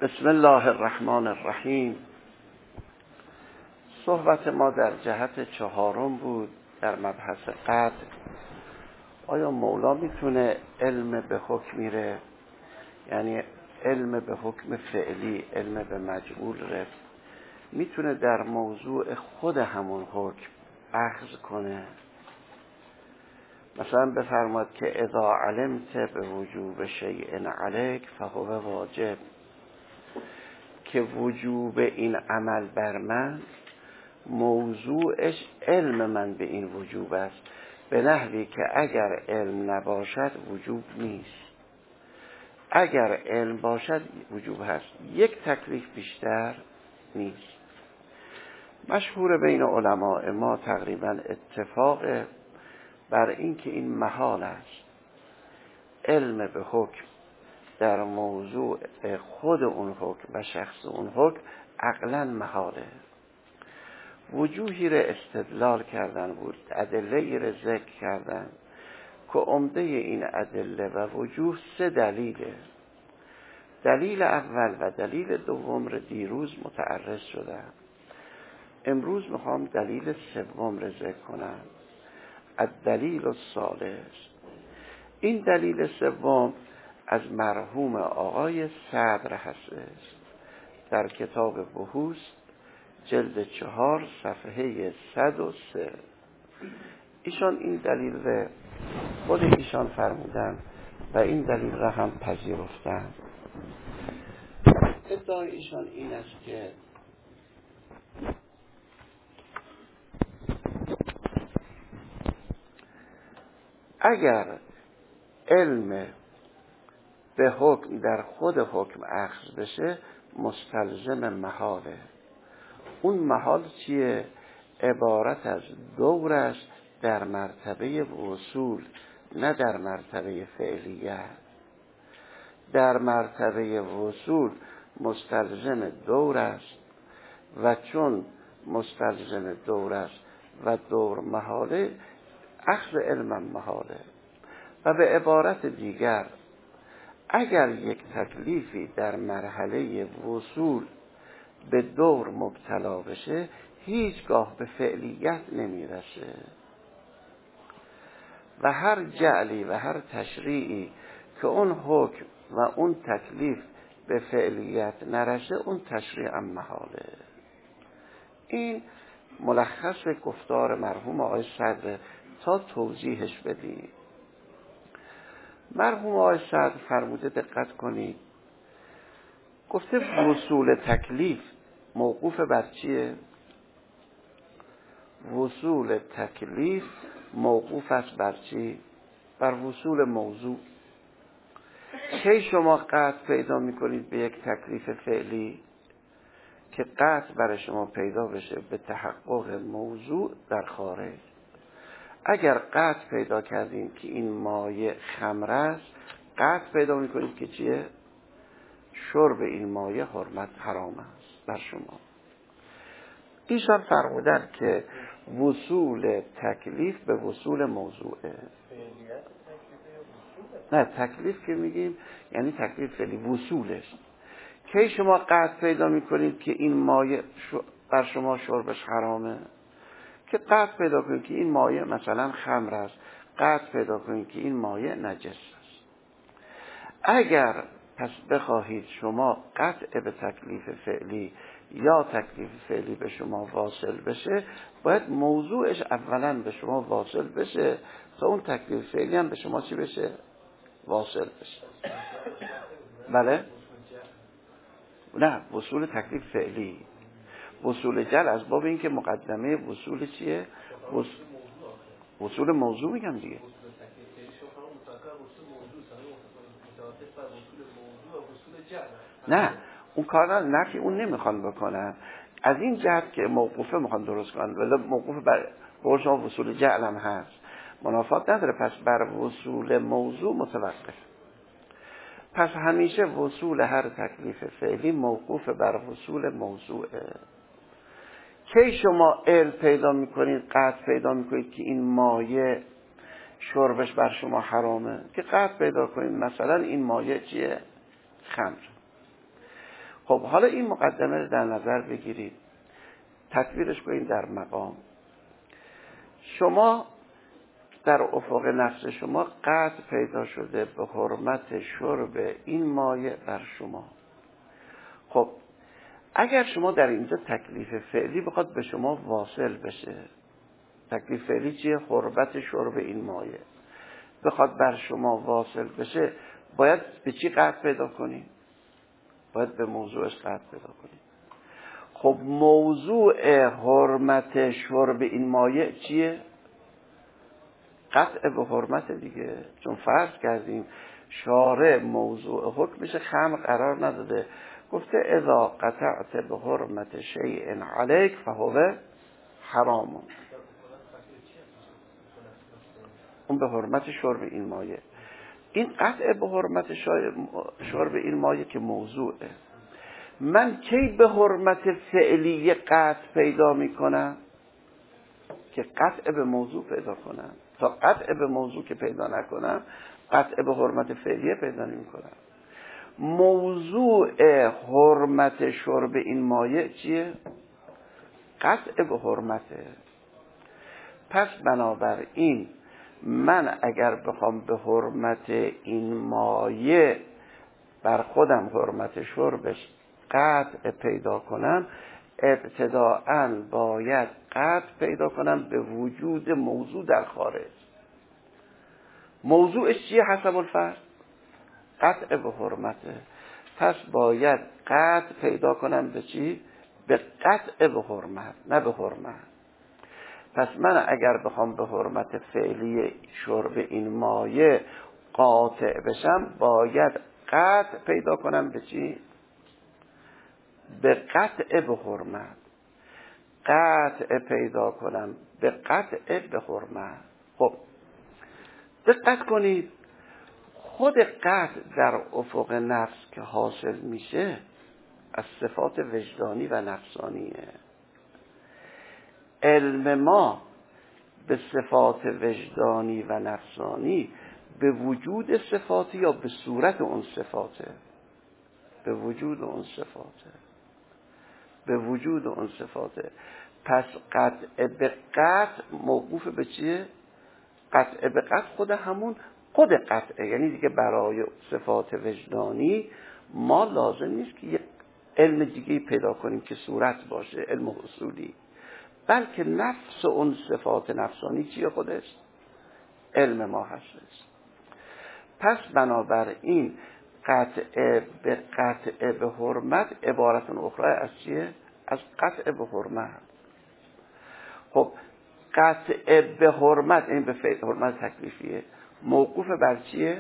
بسم الله الرحمن الرحیم. صحبت ما در جهت چهارم بود در مبحث قدر. آیا مولا میتونه علم به حکم میره، یعنی علم به حکم فعلی، علم به مجعول رفت، میتونه در موضوع خود همون حکم اخذ کنه؟ مثلا بفرماد که اذا علمت به وجوب شیء علیک فهو واجب، که وجوب این عمل بر من موضوعش علم من به این وجوب است، به نحوی که اگر علم نباشد وجوب نیست، اگر علم باشد وجوب هست. یک تکلیف بیشتر نیست. مشهور بین علماء ما تقریبا اتفاق بر این که این محال است، علم به حکم در موضوع خود اون حکم و شخص اون حکم عقلا محاله. وجوهی را استدلال کردن بود، ادله‌ای را ذکر کردن که عمده این ادله و وجوه سه دلیله. دلیل اول و دلیل دوم را دیروز متعرض شدم. امروز میخوام دلیل سوم را ذکر کنم، الدلیل الثالث. این دلیل سوم از مرحوم آقای صدر هستش، در کتاب بحوث جلد 4 صفحه 103. ایشان این دلیل را خود ایشان فرمودن و این دلیل را هم پذیرفتن. ادعای ایشان این است که اگر علم به حکم در خود حکم اخذ بشه مستلزم محاله. اون محال چیه؟ عبارت از دورش در مرتبه وصول، نه در مرتبه فعلیت. در مرتبه وصول مستلزم دور است و چون مستلزم دور است و دور محاله، اخذ علم محاله. و به عبارت دیگر اگر یک تکلیفی در مرحله وصول به دور مبتلا بشه هیچگاه به فعلیت نمیرسه و هر جعلی و هر تشریعی که اون حکم و اون تکلیف به فعلیت نرسه اون تشریع محاله. این ملخص گفتار مرحوم آقای صدر تا توضیحش بدیم. مرحوم آقای صدر فرموده، دقت کنید، گفته وصول تکلیف موقوف بر چیه؟ وصول تکلیف موقوف است بر چی؟ بر وصول موضوع. کی شما قطع پیدا میکنید به یک تکلیف فعلی؟ که قطع برای شما پیدا بشه به تحقق موضوع در خارج. اگر قطع پیدا کردیم که این مایه خمر است، قطع پیدا میکنید که چیه؟ شرب این مایه حرام است بر شما. ایشان فرمودن که وصول تکلیف به وصول موضوعه. نه، تکلیف که میگیم یعنی تکلیف فعلی، وصولش. کی شما قطع پیدا میکنید که این مایه بر شما شربش حرامه؟ که قطع پیدا کنید که این مایه مثلا خمر است، قطع پیدا کنید که این مایه نجس است. اگر پس بخواهید شما قطع به تکلیف فعلی یا تکلیف فعلی به شما واصل بشه، باید موضوعش اولا به شما واصل بشه تا اون تکلیف فعلی هم به شما چی بشه؟ واصل بشه. بله؟ نه، وصول تکلیف فعلی. وصول جل از باب این که مقدمه وصول چیه؟ وصول موضوع میگم دیگه. نه اون کارا نفی اون نمیخوان بکنن، از این جهت که موقوفه میخوان درست کنن، ولی موقوفه بر شما وصول جعل هم هست، منافات نداره. پس بر وصول موضوع متوقف. پس همیشه وصول هر تکلیف فعلی موقوف بر وصول موضوعه. کی شما علم پیدا میکنید، قطع پیدا میکنید که این مایه شربش بر شما حرامه، که قطع پیدا کنید مثلا این مایه چیه؟ خمر. خب حالا این مقدمه رو در نظر بگیرید، تطبیقش کنید در مقام. شما در افق نفس شما قطع پیدا شده به حرمت شرب این مایع بر شما. خب اگر شما در اینجا تکلیف فعلی بخواد به شما واصل بشه، تکلیف فعلی چیه؟ حرمت شرب این مایع بخواد بر شما واصل بشه، باید به چی قطع پیدا کنیم؟ باید به موضوعش قطع پیدا کنیم. خب موضوع حرمت شرب این مایع چیه؟ قطع به حرمت دیگه. چون فرض کردیم شارع موضوع حکمش خمر قرار نداده، گفته اذا قطعت به حرمت شیء علیک فهو حرام. اون به حرمت شرب این مایع. این قطع به حرمت شرب این مایع که موضوعه. من کی به حرمت فعلی قطع پیدا میکنم؟ که قطع به موضوع پیدا کنم. تا قطع به موضوع که پیدا نکنم، قطع به حرمت فعلیه پیدا نمی کنم. موضوع حرمت شرب این مایع چیه؟ قطع به حرمته. پس بنابراین من اگر بخوام به حرمت این مایع بر خودم حرمت شربش قطع پیدا کنم، ابتداءً باید قطع پیدا کنم به وجود موضوع در خارج. موضوعش چیه حسب الفرض؟ قطع به حرمته. پس باید قطع پیدا کنم به چی؟ به قطع به حرمت، نه به حرمت. پس من اگر بخوام به حرمت فعلی شرب این مایع قاطع بشم، باید قطع پیدا کنم به چی؟ به قطع به حرمت. قطع پیدا کنم به قطع به حرمت. خب دقت کنید، خود قطع در افق نفس که حاصل میشه از صفات وجدانی و نفسانیه. علم ما به صفات وجدانی و نفسانی به وجود صفاتی یا به صورت اون صفاته؟ به وجود اون صفاته. به وجود اون صفاته. پس قطع به قطع موقوف به چیه؟ قطع به قطع خود همون خود قطعه. یعنی دیگه برای صفات وجدانی ما لازم نیست که یک علم دیگه پیدا کنیم که صورت باشه، علم اصولی، بلکه نفس اون صفات نفسانی چیه خودش؟ علم ما هستش. پس بنابراین قطع به قطع به حرمت عبارت اخرى از چیه؟ از قطع به حرمت. خب قطع به حرمت، این به حرمت تکلیفیه، موقوف بر چیه؟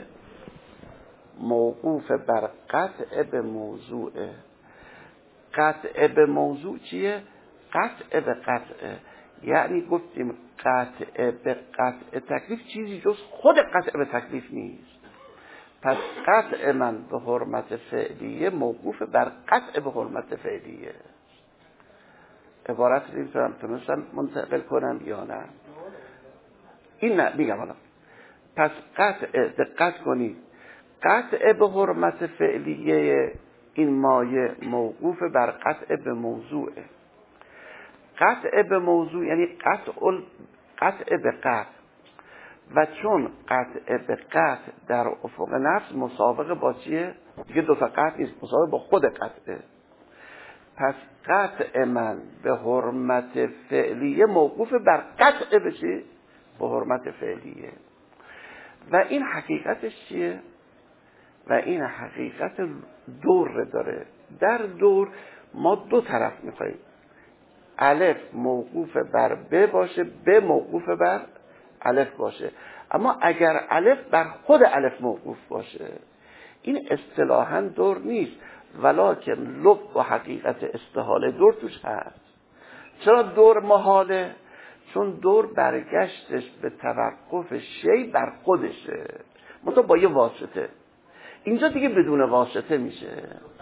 موقوف بر قطع به موضوعه. قطع به موضوع چیه؟ قطع به قطع. یعنی گفتیم قطع به قطع تکلیف چیزی جز خود قطع به تکلیف نیست. پس قطع من به حرمت فعلیه موقوف بر قطع به حرمت فعلیه. عبارت رو تونستم منتقل کنم یا نه؟ این نه میگم حالا. پس قطع، دقت کنید، قطع به حرمت فعلیه این مایع موقوف بر قطع به موضوعه. قطع به موضوع یعنی قطع به قطع. و چون قطع به قطع در افق نفس مسابقه با چیه؟ دیگه دو تا قطع نیست، مسابقه با خود قطعه. پس قطع من به حرمت فعلیه موقوف بر قطع به چی؟ به حرمت فعلیه. و این حقیقتش چیه؟ و این حقیقت دور داره. در دور ما دو طرف میخواییم، الف موقوف بر ب باشه، ب موقوف بر الف باشه. اما اگر الف بر خود الف موقوف باشه، این اصطلاحاً دور نیست، ولکن لب و حقیقت استحاله دور توش هست. چرا دور محاله؟ چون دور برگشتش به توقف شی بر خودشه، منتها با یه واسطه. اینجا دیگه بدون واسطه میشه.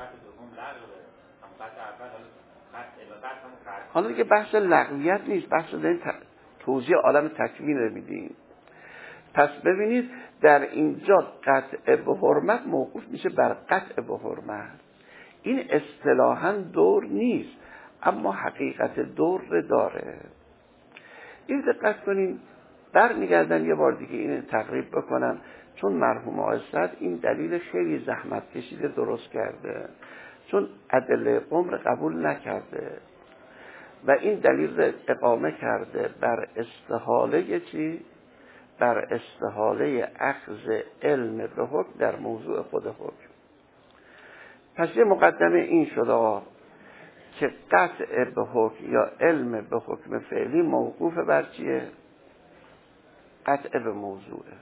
حالا دیگه بحث لغویت نیست، بحث توضیح عالم تکوین رو میدیم. پس ببینید در اینجا قطع به حرمت موقوف میشه بر قطع به حرمت. این اصطلاحاً دور نیست، اما حقیقت دور داره. این دقت کنین، برمیگردن یه بار دیگه این تقریب بکنن، چون مرحوم آقای سعد این دلیل خیلی زحمت کشیده درست کرده، چون ادله عمر قبول نکرده و این دلیل را اقامه کرده بر استحاله چی؟ بر استحاله اخذ علم به حکم در موضوع خود حکم. پس یه مقدمه این شده که قطع به حکم یا علم به حکم فعلی موقوف بر چیه؟ قطع به موضوعه.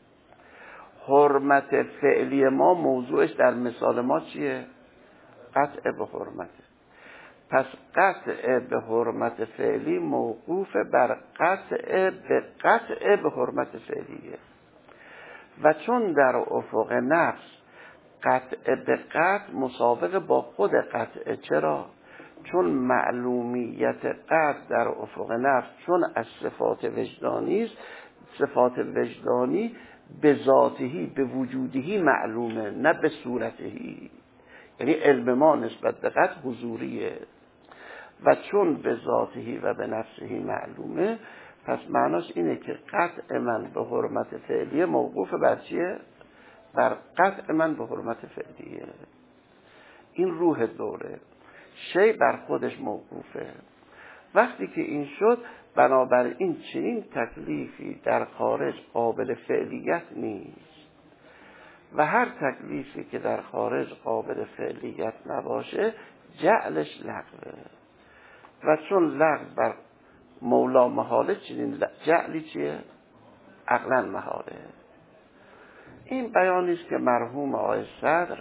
حرمت فعلی ما موضوعش در مثال ما چیه؟ قطع به حرمته. پس قطع به حرمت فعلی موقوف بر قطع به حرمت فعلیه. و چون در افق نفس قطع به قطع مسابقه با خود قطع، چرا؟ چون معلومیت قطع در افق نفس چون از صفات وجدانی است، صفات وجدانی به ذاتهی به وجودهی معلومه، نه به صورتهی. یعنی علم ما نسبت به قطع حضوریه و چون به ذاتهی و به نفسهی معلومه، پس معناش اینه که قطع من به حرمت فعلیه موقوف بر چیه؟ بر قطع من به حرمت فعلیه. این روح دوره، شی بر خودش موقوفه. وقتی که این شد، بنابراین چنین تکلیفی در خارج قابل فعلیت نیست و هر تکلیفی که در خارج قابل فعلیت نباشه جعلش لغوه. و چون لغو بر مولا محاله، چنین جعلی چیه؟ عقلا محاله. این بیانی است که مرحوم آقای صدر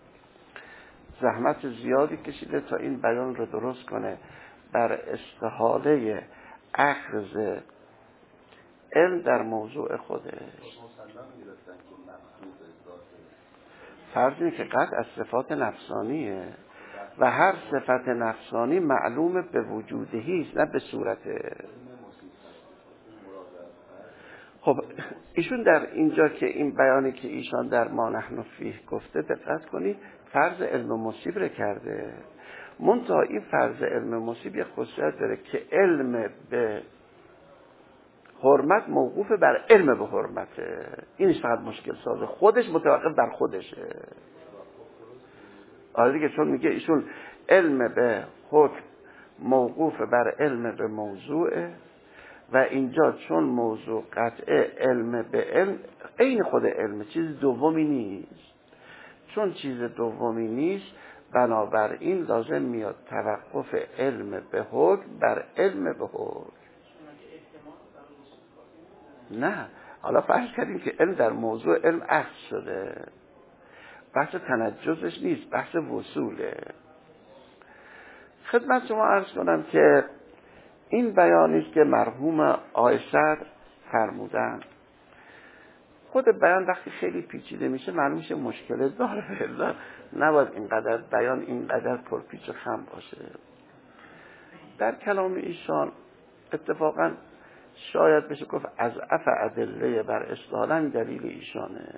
زحمت زیادی کشیده تا این بیان رو درست کنه بر استحاله اخذ علم در موضوع خودش. فرض اینه که قطع از صفات نفسانیه و هر صفت نفسانی معلوم به وجودهی است، نه به صورته. خب ایشون در اینجا که این بیانی که ایشان در ما نحن فیه گفته، دقت کنید، فرض علم مصیب رو کرده. منتها این فرض علم مصیب یه خصوصیت داره که علم به حرمت موقوف بر علم به حرمته. اینش فقط مشکل سازه، خودش متوقف بر خودشه. آره دیگه، چون میگه ایشون علم به حکم موقوف بر علم به موضوعه و اینجا چون موضوع قطعه علم به علم عین خود علم، چیز دومی نیست. چون چیز دومی نیست، بنابراین لازم میاد توقف علم به حکم بر علم به حکم. نه، حالا فرض کردیم که علم در موضوع علم اخذ شده، بحث تنجزش نیست، بحث وصوله. خدمت شما عرض کنم که این بیانی است که مرحوم آقای صدر فرمودن. خود بیان وقتی خیلی پیچیده میشه معلوم میشه مشکل داره، نباید اینقدر بیان اینقدر پرپیچ و خم باشه. در کلام ایشان اتفاقا شاید بشه گفت از ادله بر استحالن دلیل ایشانه،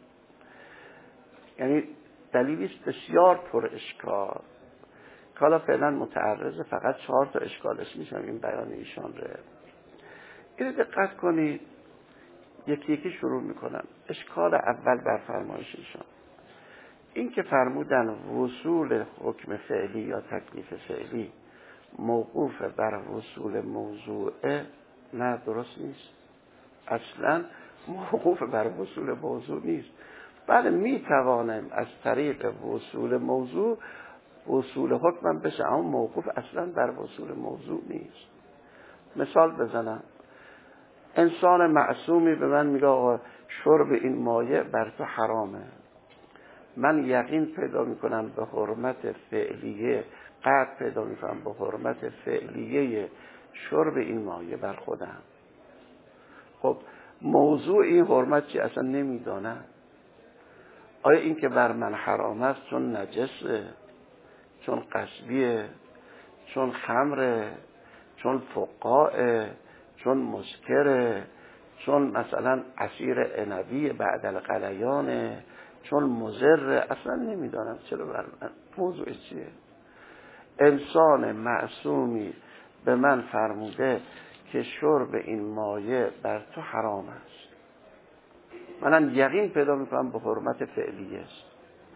یعنی دلیلیست بسیار پر اشکال. حالا فعلا متعرض فقط 4 تا اشکالش میشم این بیان ایشان ره. اینو دقت کنید، یکی یکی شروع میکنم. اشکال اول بر فرمایش ایشان، این که فرمودن وصول حکم فعلی یا تکلیف فعلی موقوف بر وصول موضوعه، نه درست نیست. اصلا موقوف بر وصول موضوع نیست. بله میتوانیم از طریق وصول موضوع وصول حکم بشه، اما موقوف اصلا بر وصول موضوع نیست. مثال بزنم، انسان معصومی به من میگه آقا شرب این مایع بر تو حرامه، من یقین پیدا میکنم به حرمت فعلیه، قطع پیدا میکنم به حرمت فعلیه شرب این مایع بر خودم. خب موضوع این حرمت چی اصلا نمیدانه. آیا این که بر من حرام است چون نجسه، چون قصبیه، چون خمره، چون فقاعه، چون مسکره، چون مثلا عصیر عنبی بعد الغلیانه، چون مضر، اصلا نمیدانم چرا بر من موضوعش چیه؟ انسان معصومی به من فرموده که شرب این مایه بر تو حرام است. منم یقین پیدا میکنم به حرمت فعلیه است.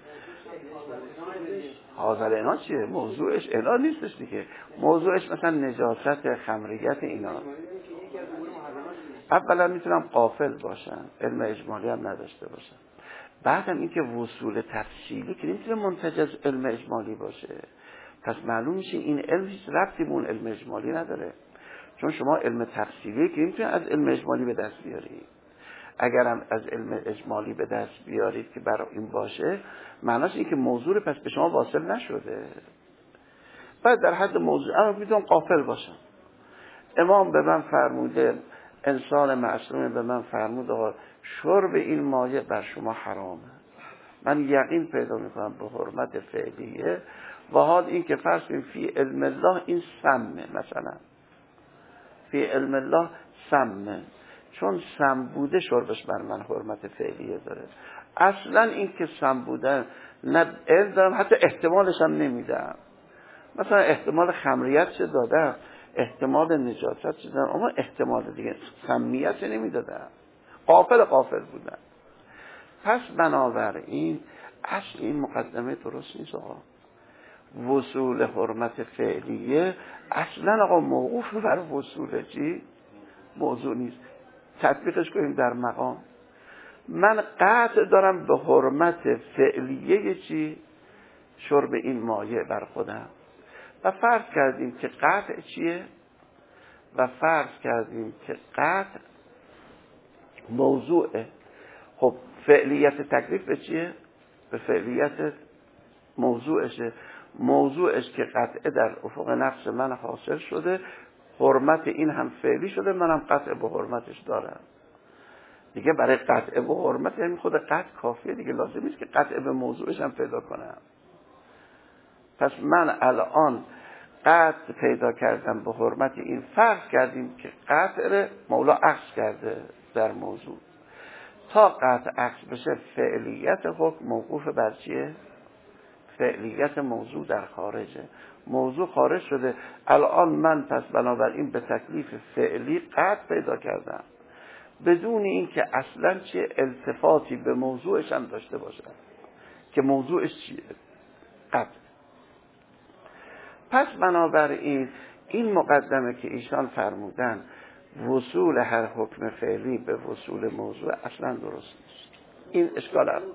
حاضر اینا چیه؟ موضوعش اینا نیستش دیگه. موضوعش مثلا نجاست، خمریت اینا. اولا میتونم غافل باشم، علم اجمالی هم نداشته باشم. بعدم اینکه وصول تفصیلی که نمیتونه منتج از علم اجمالی باشه. پس معلوم میشه این علم هیچ ربطی به اون علم اجمالی نداره. چون شما علم تفصیلی که نمیتونه از علم اجمالی به دست بیاری. اگرم از علم اجمالی به دست بیارید که برای این باشه، معناش این که موضوع پس به شما واصل نشده. بعد در حد موضوع اما میتونم غافل باشم. امام به من فرموده، انسان معصوم به من فرمود آقا شرب این مایه بر شما حرامه. من یقین پیدا میکنم به حرمت فعلیه و حال این که فرض کنیم فی علم الله این سمه، مثلا فی علم الله سمه، چون سم بوده شربش بر من حرمت فعلیه داره. اصلا این که سم بوده نه علم دارم، حتی احتمالش هم نمیدم. مثلا احتمال خمریت چه دادم، احتمال نجاست چه دادم، اما احتمال دیگه سمیت نمیدادم. غافل بودن. پس بنابراین اصل این مقدمه درست نیست آقا. وصول حرمت فعلیه اصلا آقا موقوف بر وصول چی؟ موضوع نیست. تطبیقش کنیم در مقام. من قطع دارم به حرمت فعلیه چی؟ شرب این مایه بر خودم. و فرض کردیم که قطع چیه؟ و فرض کردیم که قطع موضوعه. خب فعلیت تکلیف به چیه؟ به فعلیت موضوعشه. موضوعش که قطعه در افق نفس من حاصل شده، حرمت این هم فعلی شده، منم قطع به حرمتش دارم. دیگه برای قطع به حرمت یعنی خود قطع کافیه دیگه، لازم نیست که قطع به موضوعش هم پیدا کنم. پس من الان قطع پیدا کردم به حرمت این. فرض کردیم که قطع مولا عکس کرده در موضوع. تا قطع عکس بشه فعلیت حکم موقوف بر چیه؟ فعلیت موضوع در خارجه. موضوع خارج شده، الان من پس بنابراین به تکلیف فعلی قطع پیدا کردم بدون اینکه اصلا چه التفاتی به موضوعش هم داشته باشم که موضوعش چیه؟ قطع. پس بنابراین این مقدمه که ایشان فرمودن وصول هر حکم فعلی به وصول موضوع اصلا درست نیست. این اشکال هم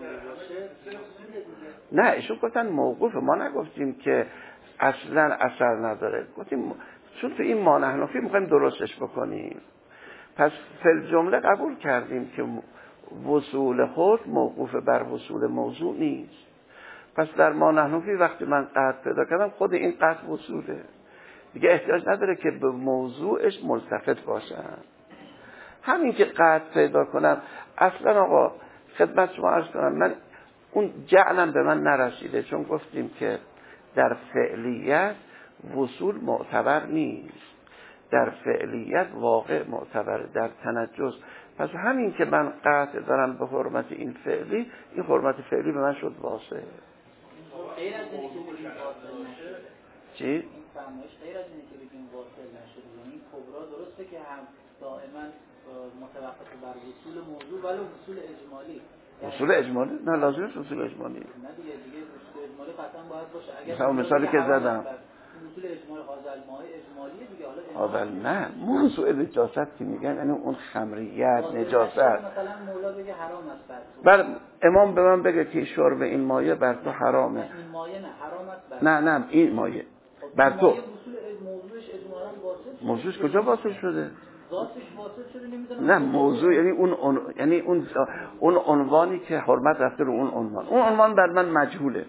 نه، ایشون گفتن موقوف. ما نگفتیم که اصلا اثر نداره، گفتیم چون تو این ما نحنفی میخوایم درستش بکنیم. پس فی جمله قبول کردیم که وصول حکم موقوف بر وصول موضوع نیست. پس در ما نحنفی وقتی من قطع پیدا کردم خود این قطع وصوله دیگه، احتیاج نداره که به موضوعش ملتفت باشم. همین که قطع پیدا کنم اصلا آقا خدمت شما عرض کنم، من اون جعلم به من نرسیده، چون گفتیم که در فعلیت وصول معتبر نیست، در فعلیت واقع معتبر، در تنجس. پس همین که من قطع دارم به حرمت این فعلی، این حرمت فعلی به من شد واسه. غیر از اینه که بگیم واصل نشده. چی؟ این فرمایش غیر از اینه که بگیم واصل نشده، یعنی کبرا درسته که هم دائما متوقف بر وصول موضوع ولی وصول اجمالی. وصول اجمالی؟ نه لازم نیست وصول اجمالی. نه دیگه وصول اجمالی قطعا باید باشه. اگر مثلا مثالی که زدم وصول اجمالی حاصل ماه اجمالیه دیگه، حالا نه موضوع نجاست که میگن یعنی اون خمریت نجاست. مثلا مولا بگه حرام است بر امام به من بگه که شرب این مایه بر تو حرامه. این مایه نه حرام است بر نه این مایه بر تو. موضوعش اجمالاً واصل شده. موضوعش کجا واصل شده؟ ذاتش واصل شده نمیدونم. نه موضوع یعنی اون عنوانی که حرمت رفته رو اون عنوان بر من مجهوله.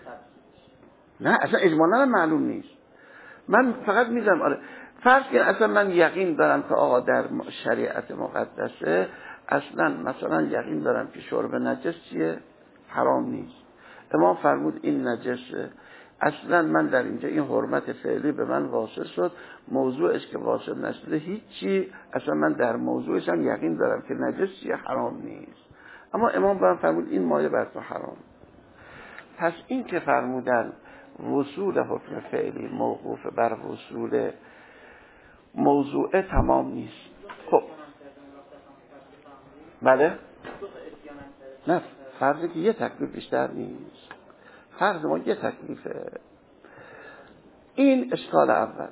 نه اصلا اجمالاً معلوم نیست. من فقط میذارم آره فرض کن اصلا من یقین دارم که آقا در شریعت مقدسه اصلا مثلا یقین دارم که شرب نجس چیه؟ حرام نیست. امام فرمود این نجسه، اصلا من در اینجا این حرمت فعلی به من واصل شد، موضوعش که واصل نشده هیچی، اصلا من در موضوعش هم یقین دارم که نجس چیه؟ حرام نیست. اما امام به من فرمود این مایه بر تو حرام. پس این که فرمودن وصول حکم فعلی موقوف بر وصول موضوع تمام نیست. خب بله نه، فرضی که یه تکلیف بیشتر نیست، فرض ما یه تکلیفه. این اشکال اول.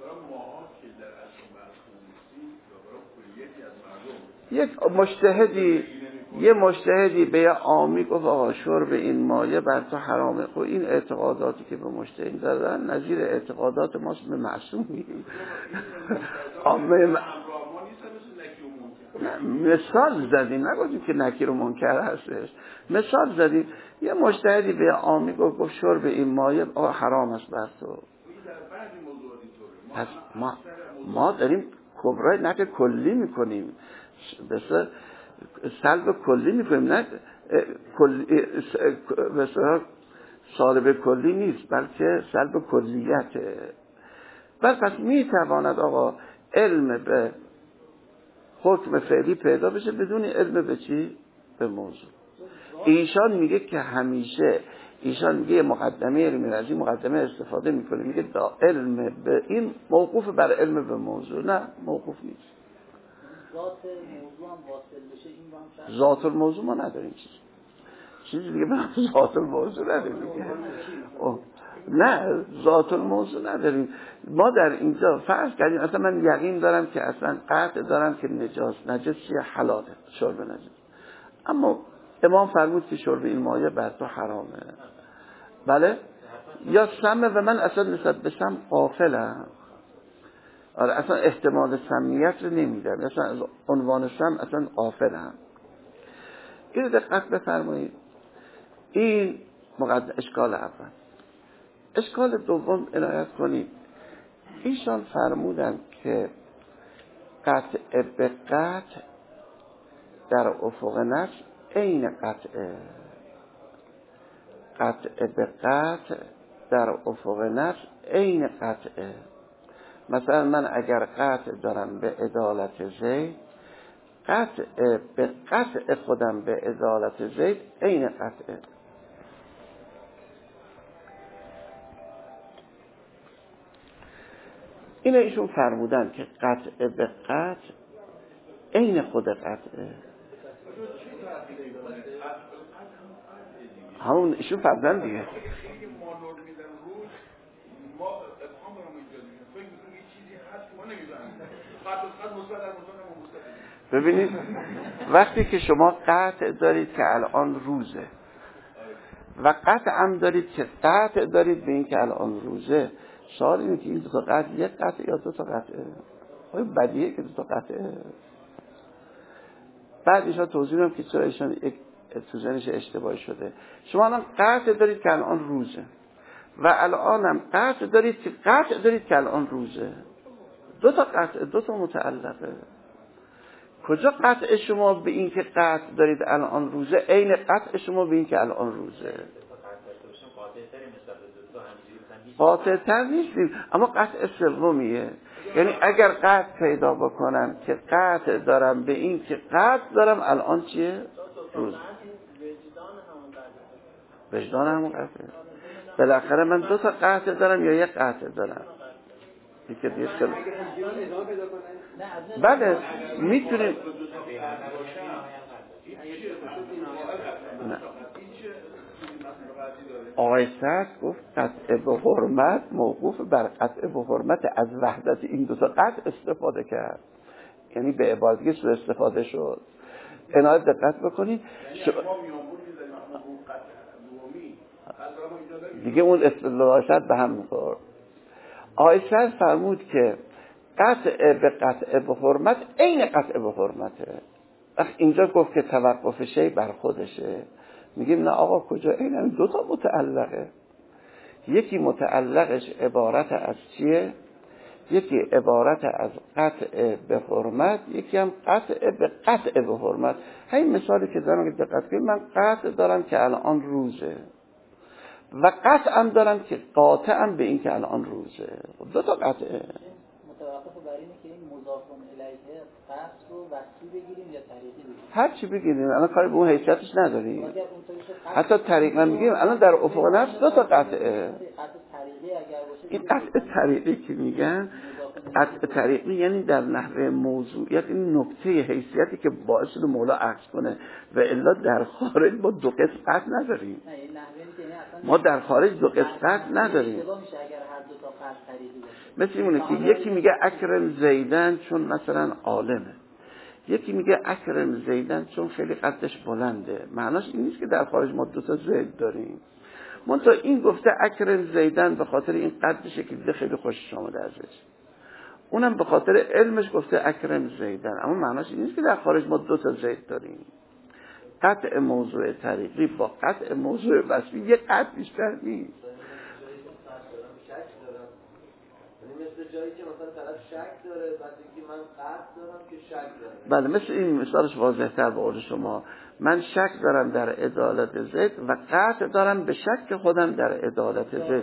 یه مجتهدی به یه عامی گفت آقا شرب این مایه بر تو حرامه. خب این اعتقاداتی که به مجتهد دادن نظیر اعتقادات ماست به معصومیم. مثال زدیم، نگفتیم که نکیر و منکر هستش، مثال زدیم. یه مجتهدی به عامی گفت شرب این مایه حرام است بر تو. پس ما داریم کبرای نکر کلی میکنیم، بسیار سلب کلی میکنیم، نه بسیار سالب کلی نیست بلکه سلب کلیته. پس میتواند آقا علم به حکم فعلی پیدا بشه بدون علم به چی؟ به موضوع. ایشان میگه که همیشه ایشان میگه مقدمه علمی از این مقدمه استفاده میکنه، میگه دا علم به این موقوف بر علم به موضوع. نه، موقوف نیست. ذات موضوع هم واصل بشه این رو هم ذات الموضوع ما نداریم، چیزی دیگه به ذات الموضوع نداریم. نه، ذات الموضوع نداریم. ما در اینجا فرض کردیم اصلا من یقین دارم که اصلا قطع دارم که نجس چیه؟ حلاله، شرب نجس. اما امام فرمود که شرب این مایه بر تو حرامه. بله؟ یا سمه و من اصلا نسبت به سم غافلم. آره، اصلا احتمال سمیت رو نمیدم، اصلا از عنوان سم اصلا غافلم. این دقت بفرمایید. این اشکال اول. اشکال دوم عنایت کنید. ایشان فرمودن که قطع به قطع در افق نفس عین قطعه. قطع به قطع در افق نفس عین قطعه. مثلا من اگر قطع دارم به عدالت زید، قطع به قطع خودم به عدالت زید عین قطعه. اینه ایشون فرمودن که قطع به قطع عین خود قطعه. همون ایشون فرمودن دیگه. ببینید وقتی که شما قطع دارید که الان روزه و قطع هم دارید که قطع دارید به این که الان روزه، سوال اینه که این دو تا قطع یک قطع یا دو تا قطعه؟ خب بدیهه که دو تا قطعه. بعد ایشان توضیح میدم که چرا ایشان یک تو ذهنش اشتباهی شده. شما الان قطع دارید که الان روزه و الان هم قطع دارید که قطع دارید که الان روزه. دو تا قطع، دو تا متعلقه. کجا قطع شما به این که قطع دارید الان روزه عین قطع شما به این که الان روزه؟ قاطع تر نیستیم، اما قطع سومیه. یعنی اگر قطع پیدا بکنم که قطع دارم به این که قطع دارم الان چیه؟ روز. وجدان همون قطعه. بالاخره من دو تا قطع دارم یا یک قطع دارم؟ یکی دیگه کنم. بله میتونیم. نه، آقای سعد گفت قطع به حرمت موقوف بر قطع به حرمت. از وحدت این دو تا قطع استفاده کرد، یعنی به عبارتی سوء استفاده شد. عنایت دقت بکنید دیگه اون اصطلاحات به هم میخورد. آقای سعد فرمود که قطع به قطع به حرمت عین قطع به حرمته. اینجا گفت که توقف شی بر خودشه. میگیم نه آقا کجا؟ این دو تا متعلقه. یکی متعلقش عبارت از چیه؟ یکی عبارت از قطع به حرمت، یکی هم قطع به قطع به حرمت. همین مثالی که دارم که دقت کنید، من قطع دارم که الان روزه و قطعم دارم که قاطعم به این که الان روزه. دو تا قطعه. متوقف بر اینه که این مضاف الیه قصد رو وصلی بگیریم یا طریقی بگیریم؟ هر چی بگیریم، الان کاری به اون حیثیتش نداریم. حتی طریقا میگیم الان در افق نفس دو تا قطعه. این قطع طریقی که میگن، قطع طریقی یعنی در نحوه موضوعیت این نکته حیثیتی که باعث شده مولا عکس کنه و الا در خارج ما دو قسمت نداریم. ما در خارج دو قسمت نداریم. مثل اینه که یکی میگه اکرم زیدن چون مثلا عالمه، یکی میگه اکرم زیدن چون خیلی قدش بلنده. معناش این نیست که در خارج ما دو تا زید داریم. منتها این گفته اکرم زیدن به خاطر این قدشه که دیده خیلی خوشش آمده ازش، اونم به خاطر علمش گفته اکرم زیدن. اما معناش این نیست که در خارج ما دو تا زید داریم. قطع موضوع طریقی با قطع موضوع وصفی یک قطع بیشتر نیست. مثل جایی که مثلا طرف شک داره، بعد اینکه من قصد دارم که شک بله، دارم. مثل این مثالش واضح‌تر به قول شما. من شک دارم در عدالت زید و قطع دارم به شک خودم در عدالت زید.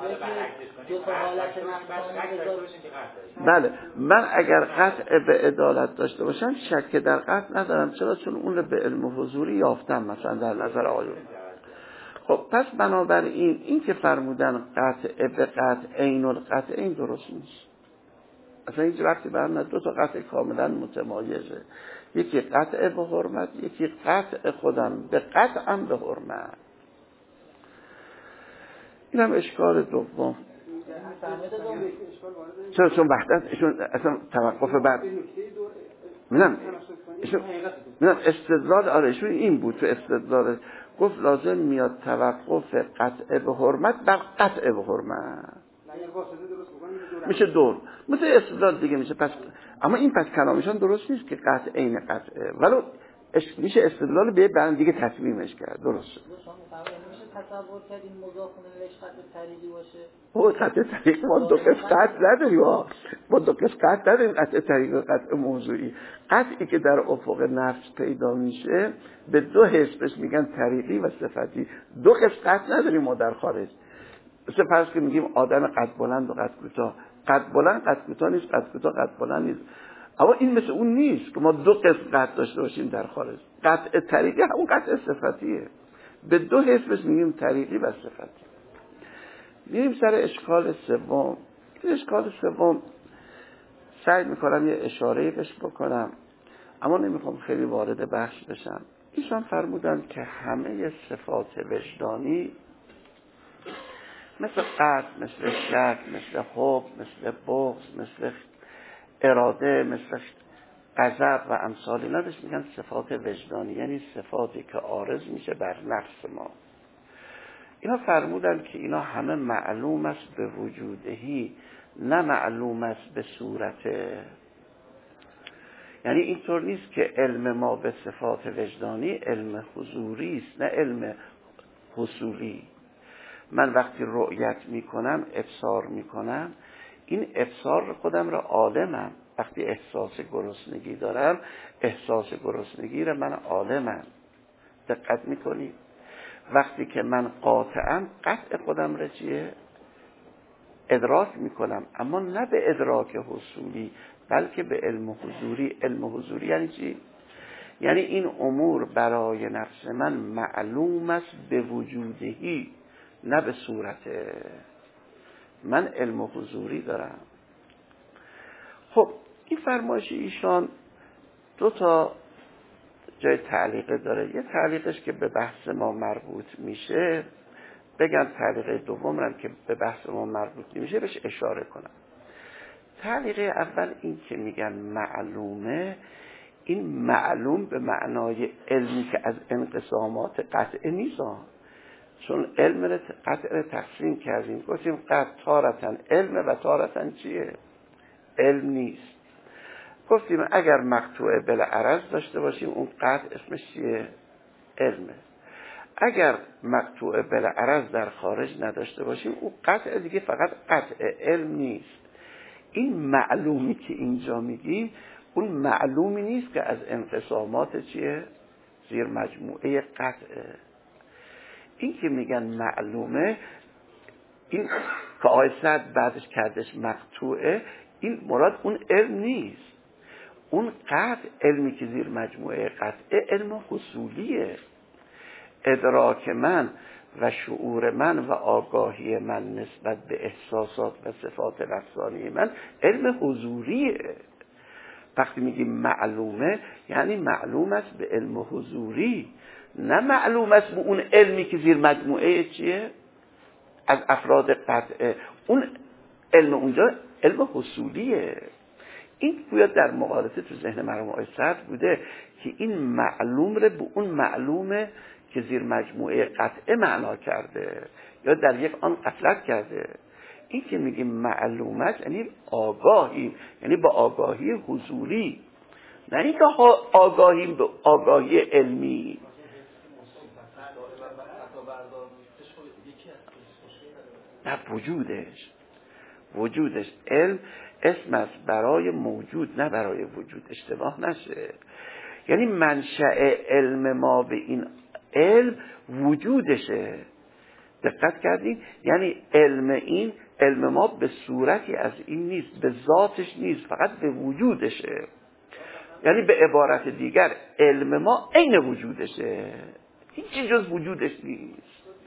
بله، من اگر قطع به عدالت داشته باشم شک در قطع ندارم. چرا؟ چون اون رو به علم حضوری یافتم مثلا در نظر آیون. خب پس بنابراین این که فرمودن قطع به قطع عین القطع، این درست نیست. اصلا هیچ وقتی برام دو تا قطع کاملا متمایزه. یکی قطع به حرمت، یکی قطع خودم به قطعم به حرمت. این هم اشکال دوم. چرا؟ چون وحدتشون اصلا توقف بعد میدونم استدلال آرشون این بود. تو استدلال گفت لازم میاد توقف قطع به حرمت بر قطع به حرمت، میشه دور. مثل استدلال دیگه میشه. پس اما این پس کلامشان درست نیست که قطع عین قطعه، ولو میشه استدلال به بعد دیگه تصمیمش کرد. درست شد. میشه تصور کرد این مضاف الیهش قطع طریقی باشه؟ او قطع طریقی ما دو قسمت نداریم. ما دو قسمت نداریم، قطع طریقی و قطع موضوعی. قطعی که در افق نفس پیدا میشه به دو حسبش میگن طریقی و صفتی. دو قسمت نداریم ما در خارج. مثل فرض که میگیم آدم قد بلند و قد کوتاه. قد بلند قد کوتاه نیست، قد کوتاه قد بلند نیست. اما این مثل اون نیست که ما دو قسم قد داشته باشیم در خارج. قطع طریقی همون قطع صفتیه. به دو حسبش میگیم طریقی و صفتی. میریم سر اشکال سوم. این اشکال سوم سعی میکنم یه اشاره‌ای بهش بکنم، اما نمیخوام خیلی وارد بحث بشم. ایشان فرمودن که همه صفات وجدانی مثل قصد، مثل شک، مثل حب، مثل بغض، مثل اراده، مثل غضب و امثال اینا بهش میگن صفات وجدانی، یعنی صفاتی که عارض میشه بر نفس ما. اینا فرمودن که اینا همه معلوم است به وجودهی، نه معلوم است به صورته. یعنی اینطور نیست که علم ما به صفات وجدانی علم حضوری است، نه علم حصولی. من وقتی رؤیت میکنم، ابصار میکنم، این ابصار خودم را عالمم. وقتی احساس گرسنگی دارم، احساس گرسنگی را من عالمم. دقت میکنید؟ وقتی که من قاطعم، قطع خودم را چیه؟ ادراک میکنم، اما نه به ادراک حصولی بلکه به علم حضوری. علم حضوری یعنی چی؟ یعنی این امور برای نفس من معلوم است به وجودهی، نه به صورته. من علم حضوری دارم. خب این فرمایش ایشان دو تا جای تعلیقه داره. یه تعلیقش که به بحث ما مربوط میشه، بگم تعلیقه دوم هم که به بحث ما مربوط نمیشه بهش اشاره کنم. تعلیقه اول این که میگن معلومه، این معلوم به معنای علمی که از انقسامات قطعه نیست. چون علم را قطعه تقسیم کردیم، گفتیم قطع تارتن علم و تارتن چیه؟ علم نیست. گفتیم اگر مقطوعه بالعرض داشته باشیم اون قطع اسمش چیه؟ علمه. اگر مقطوعه بالعرض در خارج نداشته باشیم اون قطع دیگه فقط قطع علم نیست. این معلومی که اینجا میگیم اون معلومی نیست که از انقسامات چیه؟ زیر مجموعه قطعه. این که میگن معلومه، این که آیه 100 بعدش کردش مقطوعه، این مراد اون علم نیست. اون قطع، علمی که زیر مجموعه قطعه، علم حصولیه. ادراک من و شعور من و آگاهی من نسبت به احساسات و صفات نفسانی من علم حضوریه. وقتی میگیم معلومه یعنی معلوم است به علم حضوری، نه معلوم است به اون علمی که زیر مجموعه چیه؟ از افراد قطعه. اون علم اونجا علم حصولیه. این گویا در مقالطه تو ذهن مرحوم آقای صدر بوده که این معلوم رو به اون معلومه که زیر مجموعه قطعه معنا کرده یا در یک آن غفلت کرده. این که میگیم معلومت یعنی آگاهی، یعنی با آگاهی حضوری، نه اینکه آگاهی به آگاهی علمی. نه، وجودش علم اسم است برای موجود، نه برای وجود، اشتباه نشه. یعنی منشأ علم ما به این علم وجودشه. دقت کردین؟ یعنی علم ما به صورتی از این نیست، به ذاتش نیست، فقط به وجودشه. یعنی به عبارت دیگر علم ما عین وجودشه، هیچی جز وجودش نیست.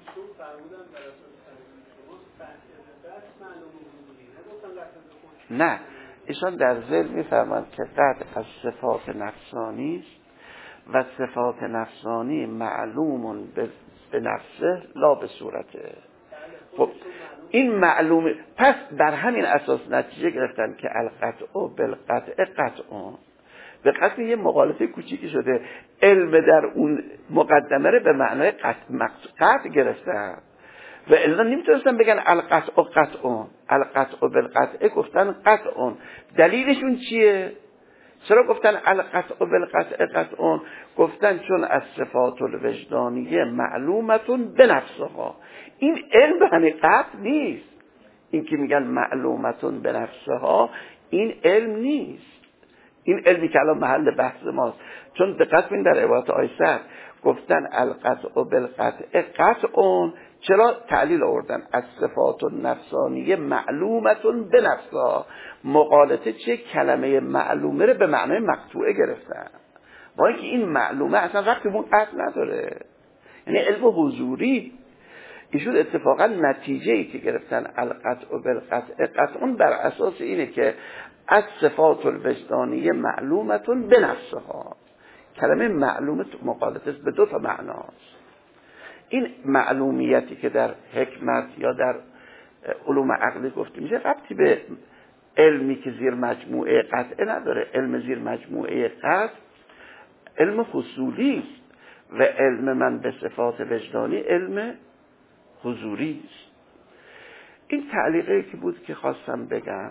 نه، ایشان در ذهن میفرمند که قطع از صفات نفسانی است و صفات نفسانی معلوم به نفسه لا به صورته. خب این معلومه، پس بر همین اساس نتیجه گرفتن که القطع بالقطع قطع. به قطع یه مقالطه کوچیکی شده، علم در اون مقدمه رو به معنای قطع گرفتن و الا نمیتونستن بگن القطع قطع، القطع بالقطع گفتن قطع. دلیلشون چیه؟ چرا گفتن القطع بالقطع قطع؟ گفتن چون از صفات الوجدانیه معلومتون به نفسها. این علم به همین قطع نیست. این که میگن معلومتون به نفسها، این علم نیست. این علمی که الان محل بحث ماست. چون دقت کنید در عبارت آیسر گفتن القطع بالقطع قطع، چرا تعلیل آوردن؟ از صفات النفسانیه معلومتون به نفسها. مقالطه چه؟ کلمه معلومه رو به معنای مقطوعه گرفتن، با اینکه این معلومه اصلا وقتی اون قطع نداره، یعنی علم حضوری. ایشون اتفاقا نتیجه ای که گرفتن القطع بالقطع قطع بر اساس اینه که از صفات الوجدانیه معلومتون به نفسها. کلمه معلومه مقالطه به دو تا معناست. این معلومیتی که در حکمت یا در علوم عقلی گفته میشه ربطی به علمی که زیر مجموعه قطعه نداره. علم زیر مجموعه قطع علم حصولی است و علم من به صفات وجدانی علم حضوری است. این تعلیقی که بود که خواستم بگم.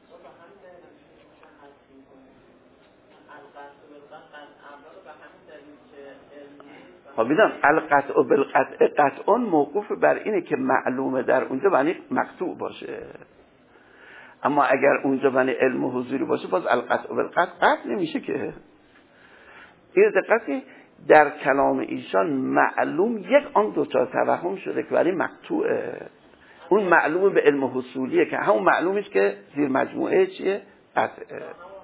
خب میدونم القطع بالقطع قطع موقوف بر اینه که معلومه در اونجا معنی مقطوع باشه، اما اگر اونجا معنی علم حضوری باشه باز القطع بالقطع قطع نمیشه که. این دقیقی در کلام ایشان معلوم یک آن دوتا توهم شده که برای مقطوعه. اون معلوم به علم حصولیه که همون معلومی است که زیر مجموعه چیه؟ قطعه.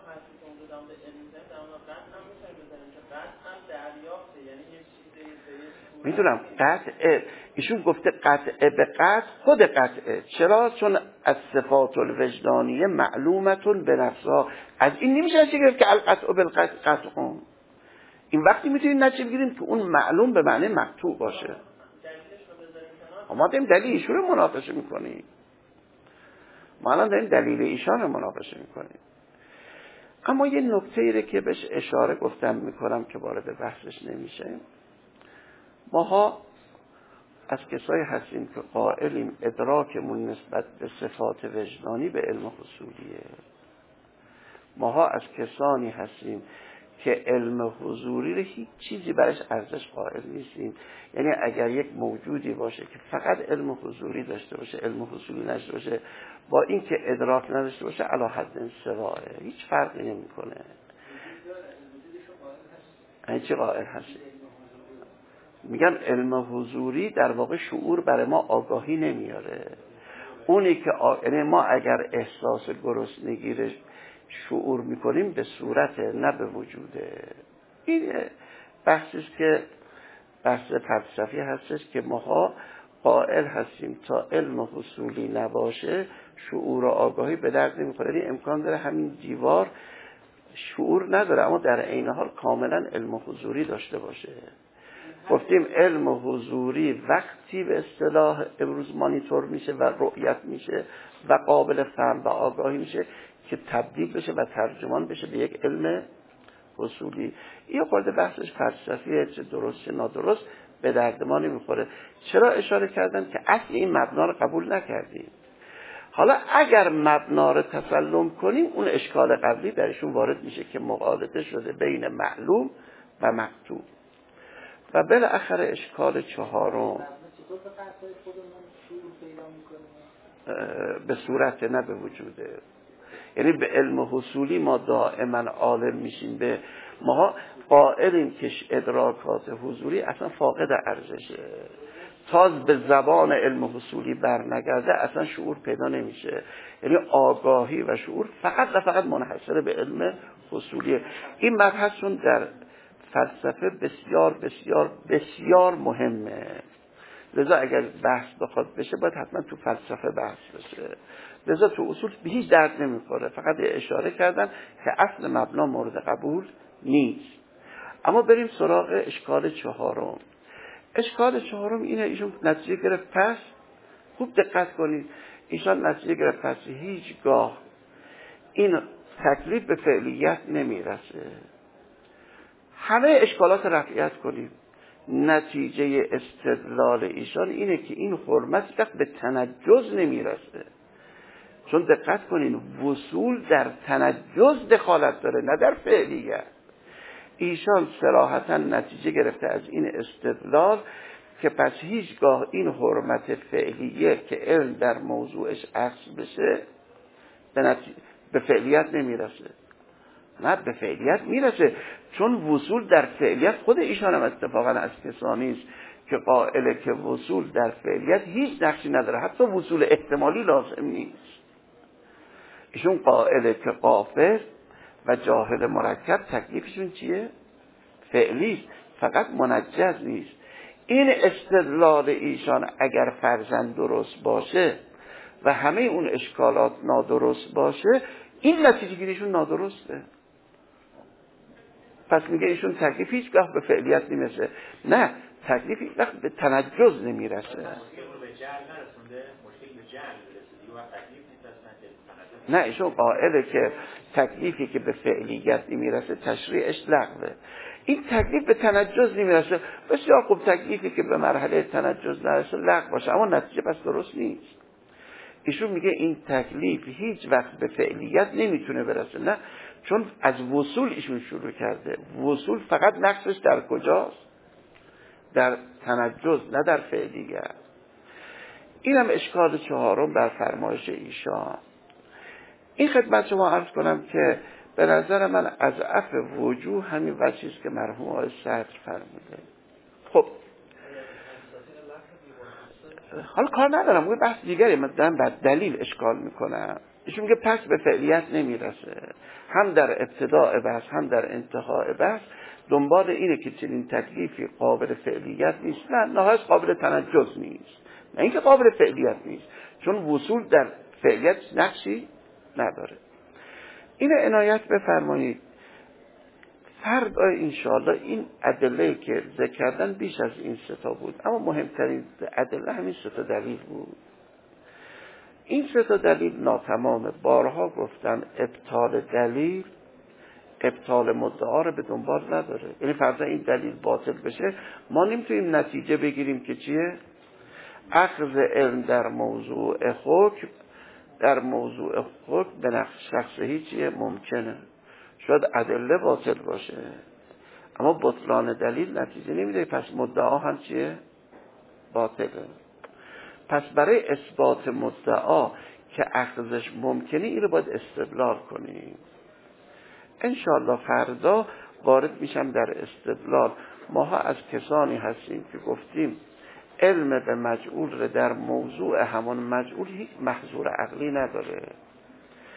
میدونم قطعه، ایشون گفته قطعه به قطع خود قطعه. چرا؟ چون از صفات الوجدانیه معلومتون به نفسها. از این نمیشه چه گرفت که القطع بالقطع قطع. این وقتی میتونیم نتیجه بگیریم که اون معلوم به معنی مقطوع باشه. ما داریم دلیل ایشون رو مناقشه میکنیم. ما الان داریم دلیل ایشان رو مناقشه میکنیم. اما یه نکته ایره که بهش اشاره گفتم میکنم که وارد بحثش نمیشه. ماها از کسایی هستیم که قائلیم ادراکمون نسبت به صفات وجدانی به علم حصولیه. ماها از کسانی هستیم که علم حضوری رو هیچ چیزی برش ارزش قائل نیستیم. یعنی اگر یک موجودی باشه که فقط علم حضوری داشته باشه، علم حصولی نشته باشه، با این که ادراک نداشته باشه علی حد سواه، هیچ فرقی نمیکنه. این چی قائل هستی؟ میگن علم حضوری در واقع شعور برای ما آگاهی نمیاره. اونی که یعنی ما اگر احساس گرسنگی شعور میکنیم به صورت نه به وجوده. این بحثیست که بحث فلسفی هستش که ماها قائل هستیم تا علم حصولی نباشه شعور و آگاهی به درد نمیخوره. یعنی امکان داره همین دیوار شعور نداره اما در عین حال کاملا علم حضوری داشته باشه. گفتیم علم حضوری وقتی به اصطلاح امروز مانیتور میشه و رؤیت میشه و قابل فهم و آگاهی میشه که تبدیل بشه و ترجمان بشه به یک علم حصولی. این خورده بحثش فلسفیه، چه درست چه نادرست به درد ما نمیخوره. چرا اشاره کردن که اصل این مبنا رو قبول نکردیم. حالا اگر مبنا رو تسلم کنیم اون اشکال قبلی درشون وارد میشه که مغالطه شده بین معلوم و مکتوب. و بالاخره اشکال چهارم به صورت نه به وجوده. یعنی به علم حصولی ما دائما عالم میشیم، به ما قائلیم که ادراکات حضوری اصلا فاقد ارزشه. تاز به زبان علم حصولی برنگرده اصلا شعور پیدا نمیشه. یعنی آگاهی و شعور فقط و فقط منحصر به علم حصولیه. این مبحث چون در فلسفه بسیار بسیار بسیار مهمه، لذا اگر بحث بخواد بشه باید حتما تو فلسفه بحث بشه. لذا تو اصول به هیچ درد نمیخوره، فقط اشاره کردن که اصل مبنا مورد قبول نیست. اما بریم سراغ اشکال چهارم. اشکال چهارم اینه، ایشون نتیجه گرفت پس، خوب دقت کنید، ایشان نتیجه گرفت پس هیچگاه این تکلیف به فعلیت نمیرسه. همه اشکالات رفعیت کنیم، نتیجه استدلال ایشان اینه که این حرمت وقت به تنجز نمیرسه. چون دقت کنین وصول در تنجز دخالت داره نه در فعلیت. ایشان صراحتا نتیجه گرفته از این استدلال که پس هیچگاه این حرمت فعلیه که علم در موضوعش عکس بشه به فعلیت نمیرسه. نه به فعلیت میرسه، چون وصول در فعلیت خود ایشان هم اتفاقا از کسانی است که قائله که وصول در فعلیت هیچ نقشی نداره، حتی وصول احتمالی لازم نیست. ایشون قائله که قافل و جاهل مرکب تکلیفشون چیه؟ فعلی، فقط منجز نیست. این استدلال ایشان اگر فرضاً درست باشه و همه اون اشکالات نادرست باشه، این نتیجه گیریشون نادرسته. پس میگه ایشون تکلیف هیچگاه به فعلیت نمیرسه. نه، تکلیف هیچ وقت به تنجز نمیرسه. نه، ایشون قائله که تکلیفی که به فعلیت نمیرسه تشریعش لغوه. این تکلیف به تنجز نمیرسه. بسیار خوب، تکلیفی که به مرحله تنجز نرسه لغو باشه، اما نتیجه پس درست نیست. ایشون میگه این تکلیف هیچ وقت به فعلیت نمیتونه برسه. نه، چون از وصول ایشون شروع کرده. وصول فقط نقصش در کجاست؟ در تنجز، نه در فعلیت. اینم اشکال چهارم بر فرمایش ایشان. این خدمت شما عرض کنم که به نظر من از اضعف وجوه همین وجهیست که مرحوم آقای صدر فرموده. خب حالا کار ندارم، اون بحث دیگری، من دارم بر دلیل اشکال میکنم. ایشون میگه پس به فعلیت نمیرسه. هم در ابتداء بحث هم در انتهای بحث دنبال اینه که چنین تکلیفی قابل فعلیت نیست. نه، نهایت قابل تنجز نیست، نه اینکه قابل فعلیت نیست، چون وصول در فعلیت نقشی نداره. این عنایت بفرمایید. فردا انشاءالله این ادله که ذکر کردن بیش از این سه تا بود، اما مهمترین ادله همین سه تا دلیل بود. این سه تا دلیل ناتمامه. بارها گفتن ابطال دلیل ابطال مدعا رو به دنبال نداره. یعنی فرضاً این دلیل باطل بشه، ما نمیتونیم نتیجه بگیریم که چیه؟ اخذ علم در موضوع حکم، در موضوع حکم به نقش شخصی چیه؟ ممکنه. شاید ادله باطل باشه اما بطلان دلیل نتیجه نمیده، پس مدعا هم چیه؟ باطله. پس برای اثبات مدعا که اخذش ممکنه این رو باید استدلال کنیم. انشاءالله فردا وارد میشم در استدلال. ماها از کسانی هستیم که گفتیم علم به مجعول در موضوع همان مجعول هیچ محظور عقلی نداره.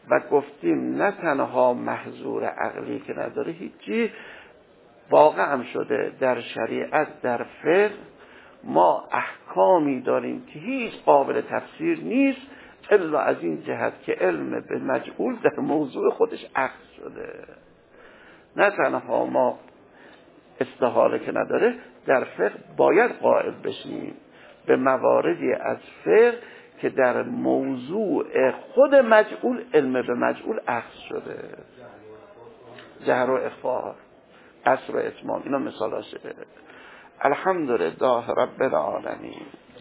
و گفتیم نه تنها محظور عقلی که نداره، هیچی واقع هم شده در شریعت، در فقه ما احکامی داریم که هیچ قابل تفسیر نیست الا از این جهت که علم به مجهول در موضوع خودش اخذ شده. نه تنها ما استحاله که نداره، در فقه باید قائل بشیم به مواردی از فقه که در موضوع خود مجهول علم به مجهول اخذ شده. جهر و اخفا، قصر و اتمام، اینا مثالاشه. الحمدلله رب العالمین.